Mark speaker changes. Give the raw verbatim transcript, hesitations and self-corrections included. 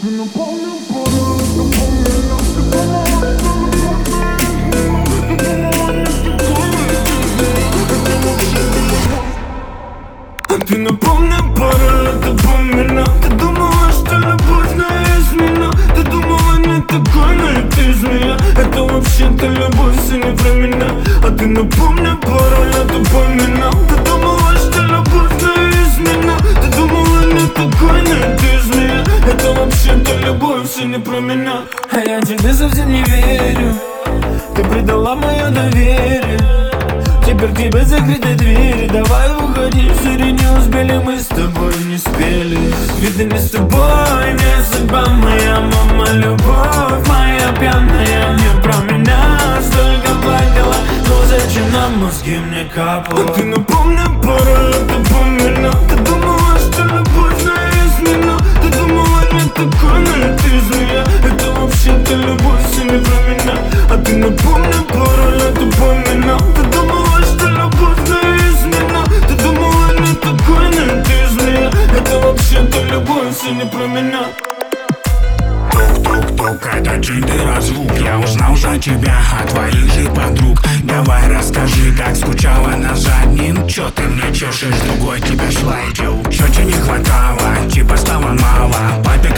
Speaker 1: Ну помню пору, ну помню, но ты думала, а ты напомни пару лет, ты помнила. Ты думала, что любовь на измена. Ты думала, не такой, но и ты змея. Это вообще-то любовь, все не про меня. А ты напомни пару лет, ты помнила. Ты думала, что любовь на измена. Ты думала, не такой, но и ты змея. Это вообще-то любовь, все не про меня. А я тебе совсем не верю. Ты предала мое доверие. Теперь к тебе закрыты двери. Давай уходи, шире не успели. Мы с тобой не спели. Ведь ты не с тобой, не судьба моя. Мама, любовь моя пьяная. Не про меня столько плакала. Но зачем нам мозги мне капало? А ты напомни пару лет, ты помнила. Ты думала, что любовь на измена. Ты думала, не такой, но и ты змея. Это вообще-то любовь, все не про меня. А ты напомни пару лет, ты помнила. Ты думала, что любовь на измена. Ты думала, не такой, но и ты змея. Это вообще-то любовь, все не про меня.
Speaker 2: Тук-тук-тук, это Джиндера звук. Я узнал за тебя от твоих же подруг. Давай расскажи, как скучала на заднем. Чё ты мне чешешь, другой тебя шлайдил? Чё тебе не хватало, типа стало мало. Папе